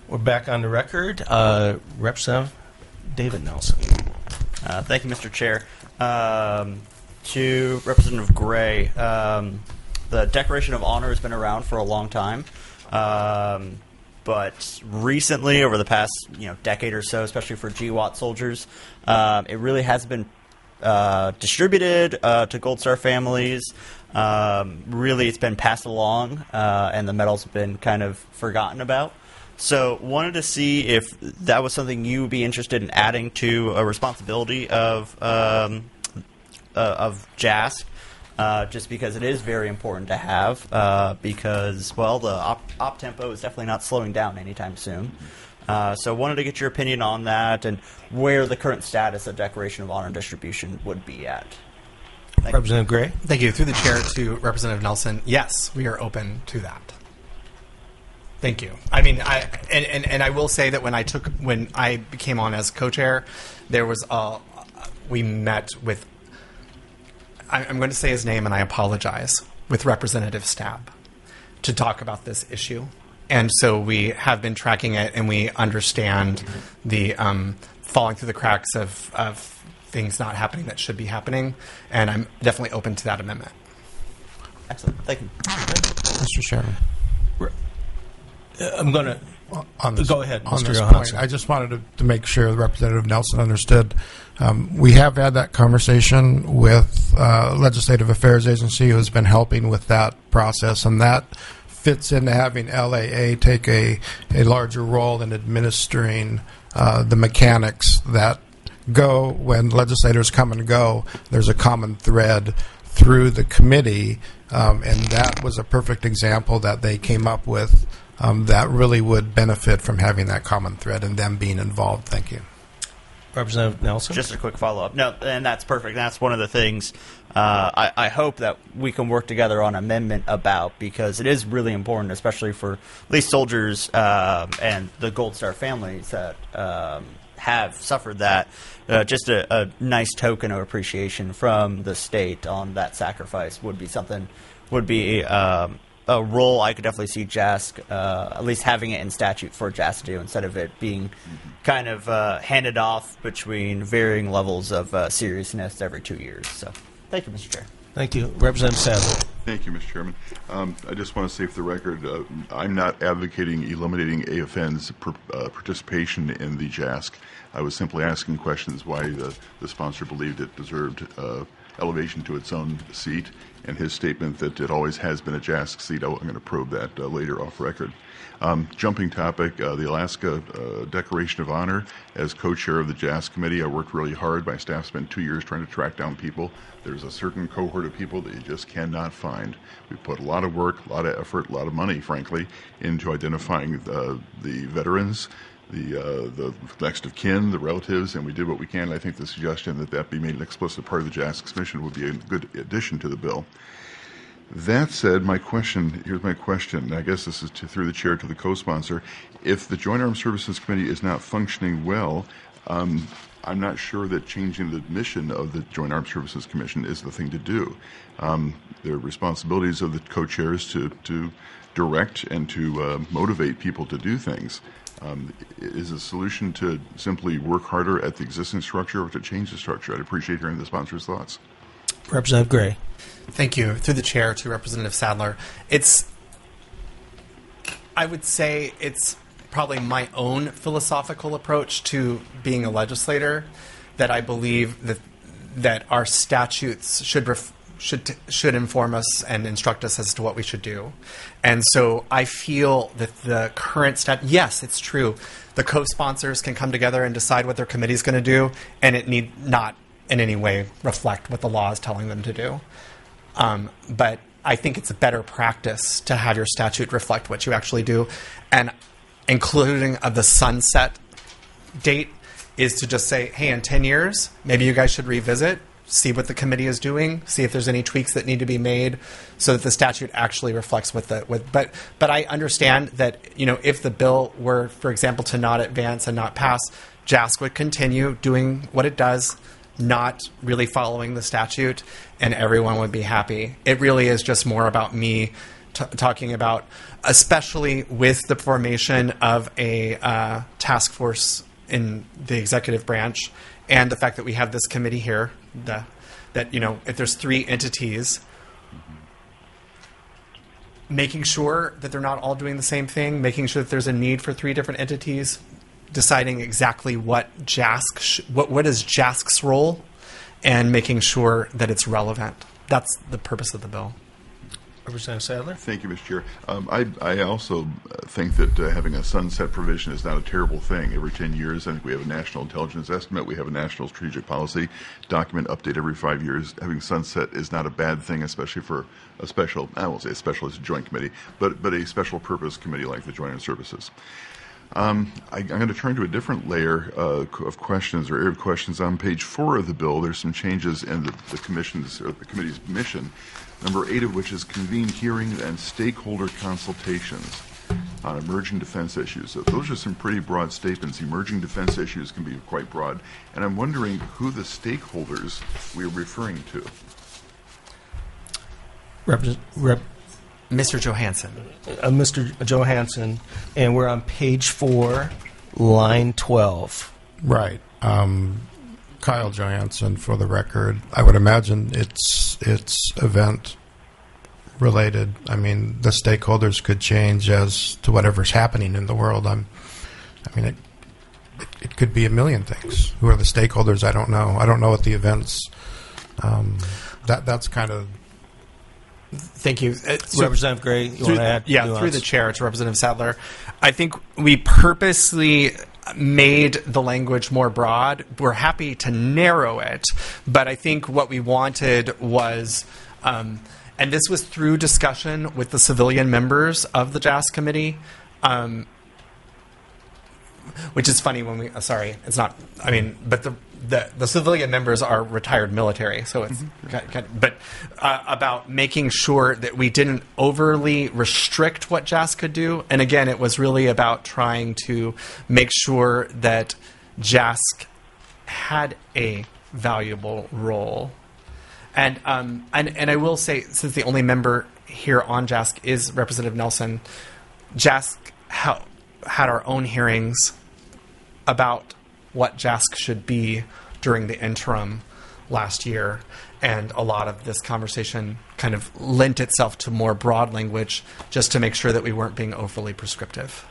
We're back on the record. Uh, Representative David Nelson. Uh, thank you, Mister Chair. Um, to Representative Gray, um, the Declaration of Honor has been around for a long time, um, but recently, over the past you know decade or so, especially for G WOT soldiers, um, it really has been uh, distributed uh, to Gold Star families. Um, really, it's been passed along, uh, and the medals have been kind of forgotten about. So, wanted to see if that was something you would be interested in adding to a responsibility of um, uh, of J A S C, uh, just because it is very important to have. Uh, because, well, the op, op tempo is definitely not slowing down anytime soon. Uh, so, wanted to get your opinion on that and where the current status of Declaration of Honor distribution would be at. Thank Representative Gray. Thank you. Through the chair to Representative Nelson, yes, we are open to that. Thank you. I mean, I and, and, and I will say that when I took when I came on as co-chair, there was a we met with. I, I'm going to say his name, and I apologize, with Representative Stab, to talk about this issue, and so we have been tracking it, and we understand the um, falling through the cracks of of things not happening that should be happening, and I'm definitely open to that amendment. Excellent. Thank you, Mister Chairman. I'm going to On this, go ahead, on Mister this Johansson. point, I just wanted to, to make sure Representative Nelson understood. Um, we have had that conversation with uh, Legislative Affairs Agency, who has been helping with that process, and that fits into having L A A take a, a larger role in administering uh, the mechanics that go when legislators come and go. There's a common thread through the committee, um, and that was a perfect example that they came up with. Um, that really would benefit from having that common thread and them being involved. Thank you. Representative Nelson. Just a quick follow-up. No, and that's perfect. That's one of the things uh, I, I hope that we can work together on amendment about, because it is really important, especially for at least soldiers um, and the Gold Star families that um, have suffered that. Uh, just a, a nice token of appreciation from the state on that sacrifice would be something, would be um, a role I could definitely see J A S C, uh, at least having it in statute for J A S C to do, instead of it being kind of uh, handed off between varying levels of uh, seriousness every two years. So, thank you, Mister Chair. Thank you. Representative Sadler. Thank you, Mister Chairman. Um, I just want to say for the record, uh, I'm not advocating eliminating A F N's per, uh, participation in the J A S C. I was simply asking questions why the, the sponsor believed it deserved uh, elevation to its own seat, and his statement that it always has been a J A S C seat. I'm going to probe that uh, later off record. Um, jumping topic, uh, the Alaska uh, Declaration of Honor. As co-chair of the J A S C committee, I worked really hard. My staff spent two years trying to track down people. There's a certain cohort of people that you just cannot find. We put a lot of work, a lot of effort, a lot of money, frankly, into identifying the, the veterans, the uh, the next of kin, the relatives, and we did what we can. I think the suggestion that that be made an explicit part of the J A S C's mission would be a good addition to the bill. That said, my question, here's my question, I guess this is to, through the chair to the co-sponsor. If the Joint Armed Services Committee is not functioning well, um, I'm not sure that changing the mission of the Joint Armed Services Commission is the thing to do. Um, there are responsibilities of the co-chairs to, to direct and to uh, motivate people to do things. Um, is the solution to simply work harder at the existing structure or to change the structure? I'd appreciate hearing the sponsor's thoughts. Representative Gray. Thank you. Through the chair to Representative Sadler. It's, I would say it's probably my own philosophical approach to being a legislator, that I believe that that our statutes should ref, should should inform us and instruct us as to what we should do. And so I feel that the current stat, yes, it's true. The co-sponsors can come together and decide what their committee is going to do, and it need not in any way reflect what the law is telling them to do. Um, but I think it's a better practice to have your statute reflect what you actually do. And including of the sunset date is to just say, hey, in ten years, maybe you guys should revisit, see what the committee is doing, see if there's any tweaks that need to be made so that the statute actually reflects what the, what, but, but I understand that, you know, if the bill were, for example, to not advance and not pass, J A S C would continue doing what it does, not really following the statute, and everyone would be happy. It really is just more about me t- talking about, especially with the formation of a uh, task force in the executive branch, and the fact that we have this committee here, the, that, you know, if there's three entities, making sure that they're not all doing the same thing, making sure that there's a need for three different entities, deciding exactly what J A S C, sh- what what is J A S C's role, and making sure that it's relevant. That's the purpose of the bill. Representative Sadler? Thank you, Mister Chair. Um, I, I also think that uh, having a sunset provision is not a terrible thing. Every ten years, I think we have a national intelligence estimate. We have a national strategic policy document update every five years. Having sunset is not a bad thing, especially for a special, I won't say a special, it's a joint committee, but, but a special purpose committee like the Joint Armed Services. Um, I, I'm going to turn to a different layer uh, of questions or area of questions. On page four of the bill, there's some changes in the, the commission's or the committee's mission. Number eight of which is convene hearings and stakeholder consultations on emerging defense issues. So those are some pretty broad statements. Emerging defense issues can be quite broad, and I'm wondering who the stakeholders we're referring to. Represent, Rep, Mister Johansson. uh, Mister Johansson, and we're on page four, line twelve. Right. Um, Kyle Johansson, for the record. I would imagine it's it's event related. I mean, the stakeholders could change as to whatever's happening in the world. I'm, I mean, it, it it could be a million things. Who are the stakeholders? I don't know. I don't know what the events. Um, that that's kind of. Thank you. Uh, so Representative Gray, you through, want to add? yeah, nuance? through the chair to Representative Sadler. I think we purposely made the language more broad. We're happy to narrow it, but I think what we wanted was, um, and this was through discussion with the civilian members of the J A S C committee, um, which is funny when we, uh, sorry, it's not, I mean, but the The, the civilian members are retired military, so it's mm-hmm. kind of, kind of, but uh, about making sure that we didn't overly restrict what J A S C could do. And again, it was really about trying to make sure that J A S C had a valuable role. And um, and and I will say, since the only member here on J A S C is Representative Nelson, J A S C ha- had our own hearings about what J A S C should be during the interim last year. And a lot of this conversation kind of lent itself to more broad language just to make sure that we weren't being overly prescriptive.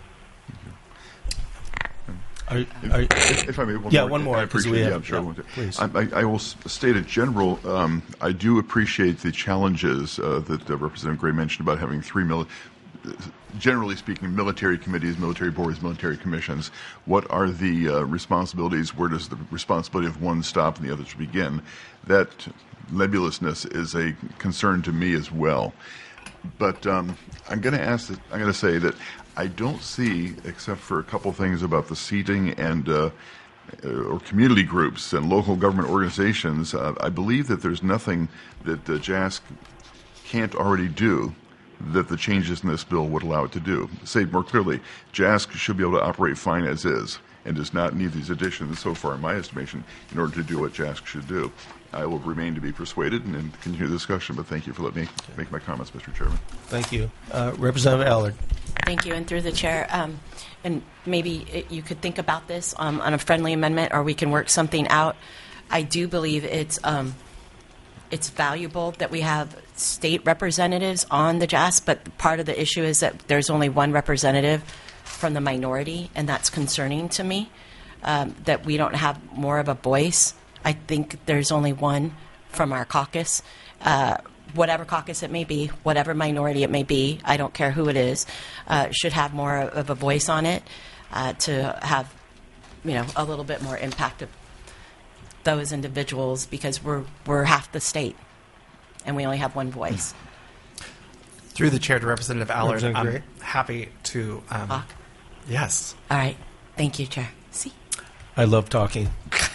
Are, If, are, if, if I may, one yeah, more. one more, I 'cause appreciate we it. have- Yeah, I'm sure I yeah, want to. please. I, I, I will s- state in general, um, I do appreciate the challenges uh, that uh, Representative Gray mentioned about having three mili- generally speaking, military committees, military boards, military commissions. What are the uh, responsibilities? Where does the responsibility of one stop and the others begin? That nebulousness is a concern to me as well. But um, I'm going to ask. That, I'm going to say that I don't see, except for a couple things about the seating and uh, or community groups and local government organizations. Uh, I believe that there's nothing that uh, J A S C can't already do that the changes in this bill would allow it to do. Say more clearly, J A S C should be able to operate fine as is and does not need these additions, so far in my estimation, in order to do what J A S C should do. I will remain to be persuaded and, and continue the discussion, but thank you for letting me make my comments, Mister Chairman. Thank you. Uh, Representative Allard. Thank you, and through the chair, um, and maybe it, you could think about this um, on a friendly amendment, or we can work something out. I do believe it's um, it's valuable that we have state representatives on the J A S C, but part of the issue is that there's only one representative from the minority, and that's concerning to me, um, that we don't have more of a voice. I think there's only one from our caucus. Uh, whatever caucus it may be, whatever minority it may be, I don't care who it is, uh, should have more of a voice on it uh, to have, you know, a little bit more impact of those individuals, because we're we're half the state, and we only have one voice. Through the chair to Representative Allard, Representative I'm happy to. Um, Talk? yes. All right. Thank you, Chair. See? I love talking.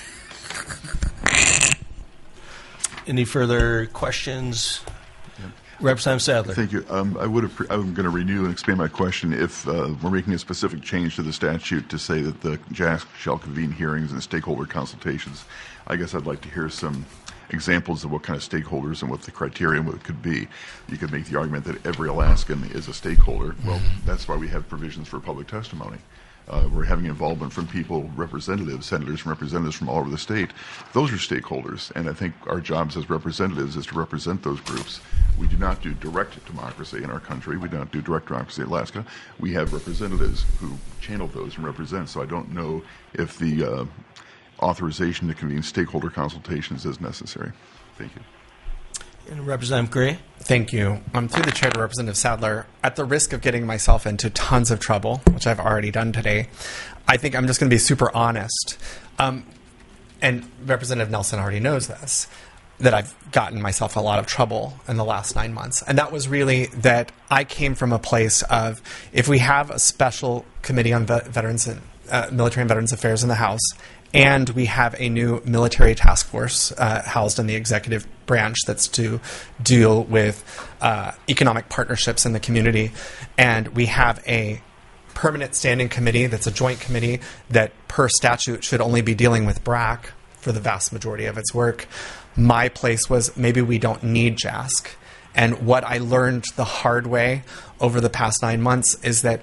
Any further questions? Representative Sadler. Thank you. Um, I would have, I'm going to renew and expand my question. If uh, we're making a specific change to the statute to say that the J A S C shall convene hearings and stakeholder consultations, I guess I'd like to hear some examples of what kind of stakeholders and what the criteria and what it could be. You could make the argument that every Alaskan is a stakeholder. Well, that's why we have provisions for public testimony. Uh, we're having involvement from people, representatives, senators, and representatives from all over the state. Those are stakeholders, and I think our jobs as representatives is to represent those groups. We do not do direct democracy in our country. We don't do direct democracy in Alaska. We have representatives who channel those and represent, so I don't know if the uh, authorization to convene stakeholder consultations is necessary. Thank you. And Representative Gray. Thank you. Um, through the chair to Representative Sadler, at the risk of getting myself into tons of trouble, which I've already done today, I think I'm just going to be super honest. Um, and Representative Nelson already knows this, that I've gotten myself a lot of trouble in the last nine months. And that was really that I came from a place of, if we have a special committee on vet- veterans and uh, military and veterans affairs in the House, and we have a new military task force uh, housed in the executive branch that's to deal with uh, economic partnerships in the community. And we have a permanent standing committee that's a joint committee that per statute should only be dealing with B R A C for the vast majority of its work. My place was maybe we don't need J A S C. And what I learned the hard way over the past nine months is that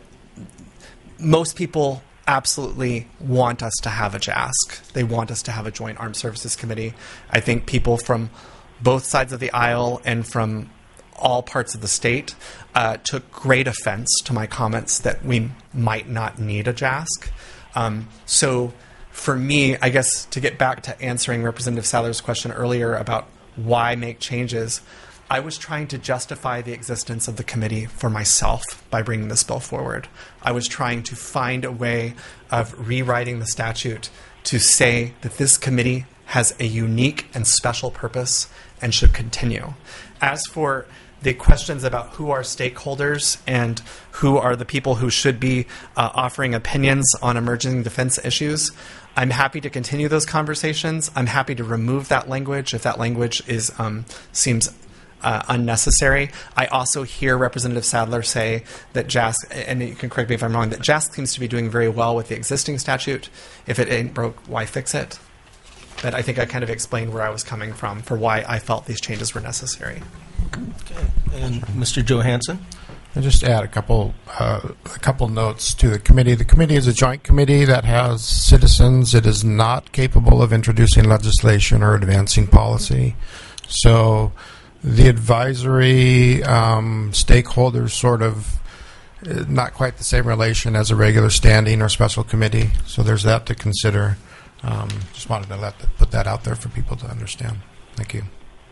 most people absolutely want us to have a J A S C. They want us to have a Joint Armed Services Committee. I think people from both sides of the aisle and from all parts of the state uh, took great offense to my comments that we might not need a J A S C. Um, so for me, I guess to get back to answering Representative Sadler's question earlier about why make changes, I was trying to justify the existence of the committee for myself by bringing this bill forward. I was trying to find a way of rewriting the statute to say that this committee has a unique and special purpose and should continue. As for the questions about who are stakeholders and who are the people who should be uh, offering opinions on emerging defense issues, I'm happy to continue those conversations. I'm happy to remove that language if that language is um, seems Uh, unnecessary. I also hear Representative Sadler say that J A S C, and you can correct me if I'm wrong, that J A S C seems to be doing very well with the existing statute. If it ain't broke, why fix it? But I think I kind of explained where I was coming from for why I felt these changes were necessary. Okay. And Mister Johansson. I'll just add a couple uh, a couple notes to the committee. The committee is a joint committee that has citizens. It is not capable of introducing legislation or advancing policy. So the advisory um, stakeholders sort of uh, not quite the same relation as a regular standing or special committee. So there's that to consider. Um, just wanted to let the, put that out there for people to understand. Thank you.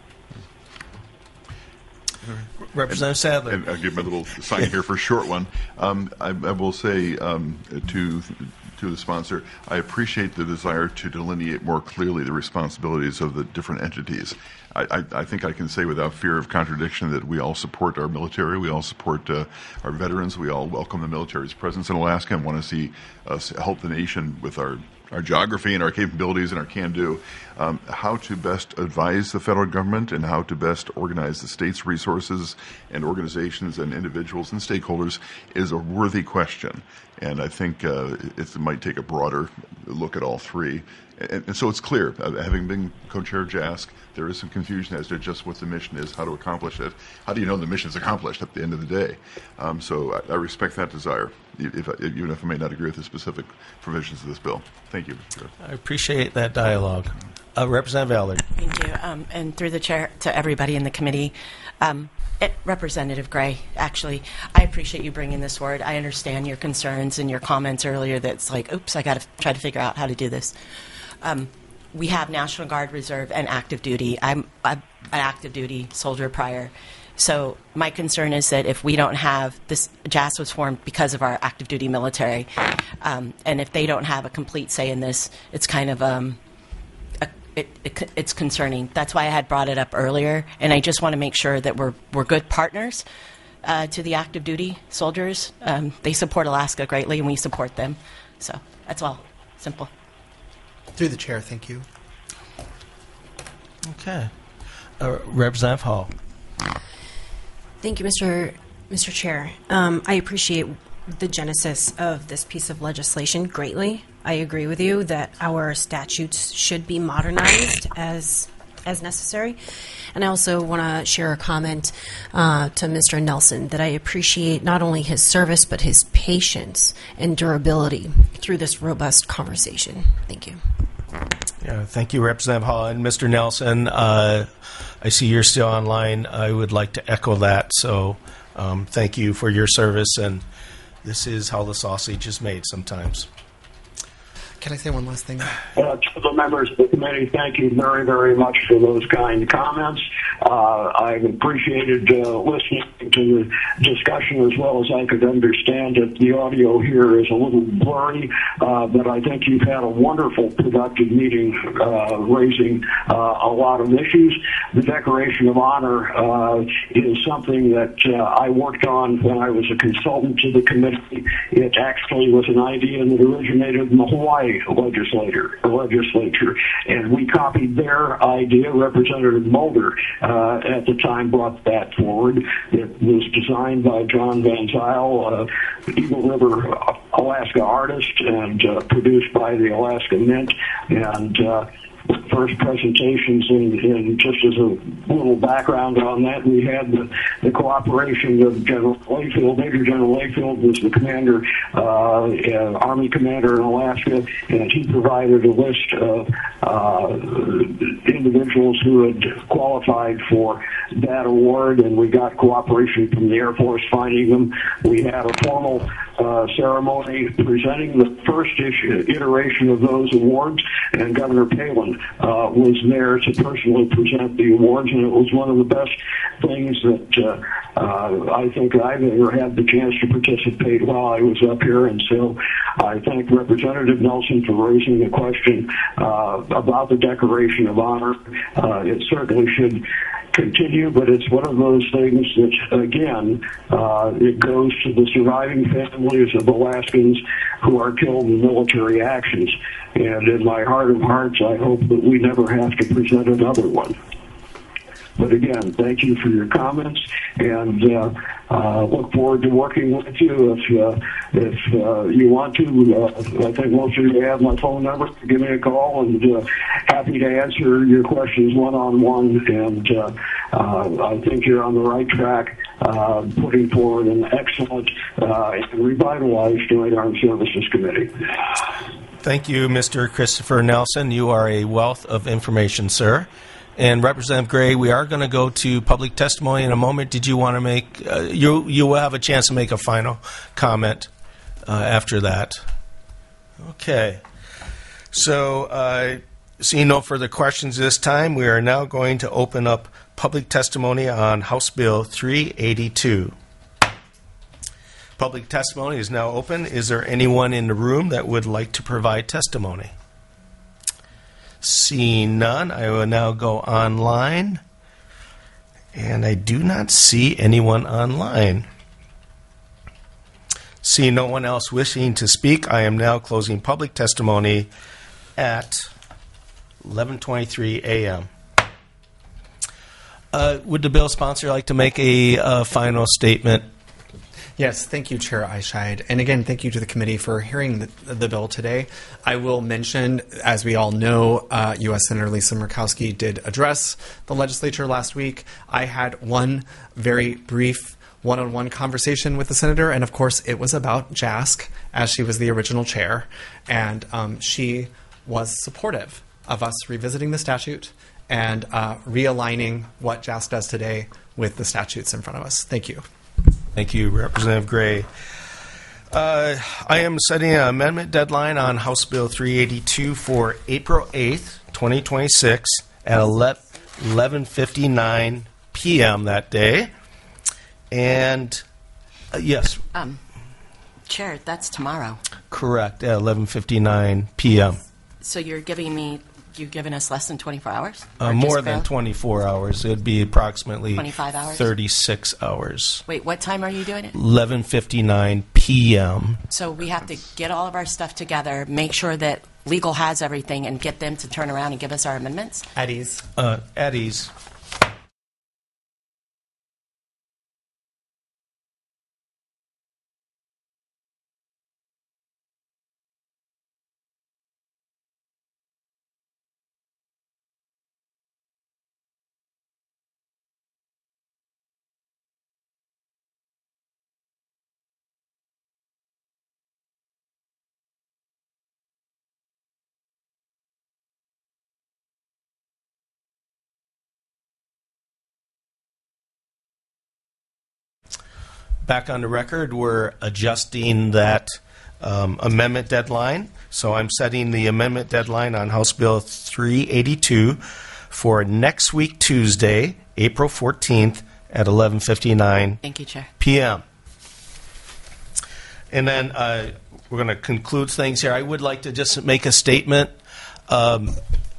Representative Sadler. And I'll give my little sign here for a short one. Um, I, I will say um, to to the sponsor, I appreciate the desire to delineate more clearly the responsibilities of the different entities. I, I, I think I can say without fear of contradiction that we all support our military, we all support uh, our veterans, we all welcome the military's presence in Alaska and want to see us help the nation with our our geography and our capabilities and our can-do, um, how to best advise the federal government and how to best organize the state's resources and organizations and individuals and stakeholders is a worthy question. And I think uh, it might take a broader look at all three. And, and so it's clear, uh, having been co-chair of J A S C, there is some confusion as to just what the mission is, how to accomplish it. How do you know the mission is accomplished at the end of the day? Um, so I, I respect that desire, if, if, even if I may not agree with the specific provisions of this bill. Thank you. I appreciate that dialogue. Uh, Representative Allard. Thank you. Um, and through the chair to everybody in the committee, um, it, Representative Gray, actually, I appreciate you bringing this forward. I understand your concerns and your comments earlier that's like, oops, I got to try to figure out how to do this. Um, we have National Guard, Reserve, and active duty. I'm, I'm an active duty soldier prior. So my concern is that if we don't have this, J A S was formed because of our active duty military, um, and if they don't have a complete say in this, it's kind of um, a, it, it, it's concerning. That's why I had brought it up earlier, and I just want to make sure that we're we're good partners uh, to the active duty soldiers. Um, they support Alaska greatly, and we support them. So that's all. Simple. Through the chair, thank you. Okay. Uh, Representative Hall. Thank you, Mister Mister Chair. Um, I appreciate the genesis of this piece of legislation greatly. I agree with you that our statutes should be modernized as as necessary. And I also want to share a comment uh, to Mister Nelson that I appreciate not only his service but his patience and durability through this robust conversation. Thank you. Yeah, thank you, Representative Hall. And Mister Nelson, uh, I see you're still online. I would like to echo that. So um, thank you for your service. And this is how the sausage is made sometimes. Can I say one last thing? Uh, to the members of the committee, thank you very, very much for those kind comments. Uh, I've appreciated uh, listening to the discussion as well as I could understand it. The audio here is a little blurry, uh, but I think you've had a wonderful, productive meeting uh, raising uh, a lot of issues. The Declaration of Honor uh, is something that uh, I worked on when I was a consultant to the committee. It actually was an idea that originated in the Hawaii legislature, legislature, and we copied their idea. Representative Mulder uh, at the time brought that forward. It was designed by John Van Zyl, uh, Eagle River, Alaska artist, and uh, produced by the Alaska Mint, and uh, first presentations, and, and just as a little background on that, we had the, the cooperation of General Layfield. Major General Layfield was the commander, uh, uh, Army commander in Alaska, and he provided a list of uh, individuals who had qualified for that award, and we got cooperation from the Air Force finding them. We had a formal uh, ceremony presenting the first issue, iteration of those awards, and Governor Palin uh, was there to personally present the awards, and it was one of the best things that uh, uh, I think I've ever had the chance to participate while I was up here, and so I thank Representative Nelson for raising the question uh, about the Declaration of Honor. Uh, it certainly should continue, but it's one of those things that, again, uh, it goes to the surviving families of Alaskans who are killed in military actions. And in my heart of hearts, I hope that we never have to present another one. But again, thank you for your comments, and uh, uh, look forward to working with you. If uh, if uh, you want to, uh, I think most of you have my phone number. Give me a call, and uh, happy to answer your questions one-on-one. And uh, uh, I think you're on the right track, uh, putting forward an excellent uh, and revitalized Joint Armed Services Committee. Thank you, Mister Christopher Nelson. You are a wealth of information, sir. And Representative Gray, we are going to go to public testimony in a moment. Did you want to make, uh, you you will have a chance to make a final comment uh, after that. Okay. So, uh, seeing no further questions this time, we are now going to open up public testimony on House Bill three eighty-two. Public testimony is now open. Is there anyone in the room that would like to provide testimony? Seeing none, I will now go online, and I do not see anyone online. Seeing no one else wishing to speak, I am now closing public testimony at eleven twenty-three a.m. Uh, would the bill sponsor like to make a uh, final statement? Yes, thank you, Chair Eichscheid. And again, thank you to the committee for hearing the, the bill today. I will mention, as we all know, uh, U S Senator Lisa Murkowski did address the legislature last week. I had one very brief one-on-one conversation with the senator, and of course it was about J A S C, as she was the original chair. And um, she was supportive of us revisiting the statute and uh, realigning what J A S C does today with the statutes in front of us. Thank you. Thank you, Representative Gray. Uh, I am setting an amendment deadline on House Bill three eighty-two for April eighth, twenty twenty-six at eleven fifty-nine p.m. that day. And, uh, yes. Um, Chair, that's tomorrow. Correct, at eleven fifty-nine p.m. So you're giving me, you're giving us less than twenty-four hours? Uh, Or more just than about twenty-four hours. It would be approximately twenty-five hours? thirty-six hours. Wait, what time are you doing it? eleven fifty-nine p.m. So we have to get all of our stuff together, make sure that legal has everything, and get them to turn around and give us our amendments? At ease. Uh, at ease. back on the record, we're adjusting that um, amendment deadline. So I'm setting the amendment deadline on House Bill three eighty-two for next week, Tuesday, April fourteenth at eleven fifty-nine Thank you, Chair. p m And then uh, we're going to conclude things here. I would like to just make a statement. Um,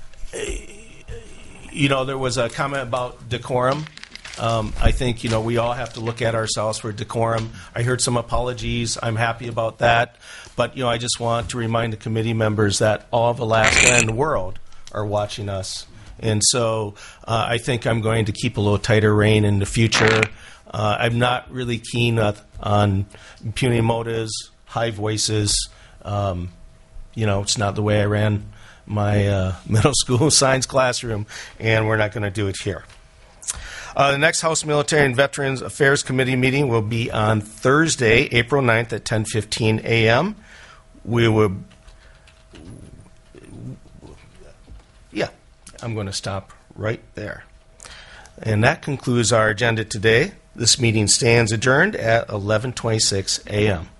you know, there was a comment about decorum. Um, I think, you know, we all have to look at ourselves for decorum. I heard some apologies. I'm happy about that. But, you know, I just want to remind the committee members that all of Alaska and the world are watching us. And so uh, I think I'm going to keep a little tighter rein in the future. Uh, I'm not really keen uh, on impugning motives, high voices. Um, you know, it's not the way I ran my uh, middle school science classroom, and we're not going to do it here. Uh, the next House Military and Veterans Affairs Committee meeting will be on Thursday, April ninth at ten fifteen a m We will, yeah, I'm going to stop right there. And that concludes our agenda today. This meeting stands adjourned at eleven twenty-six a m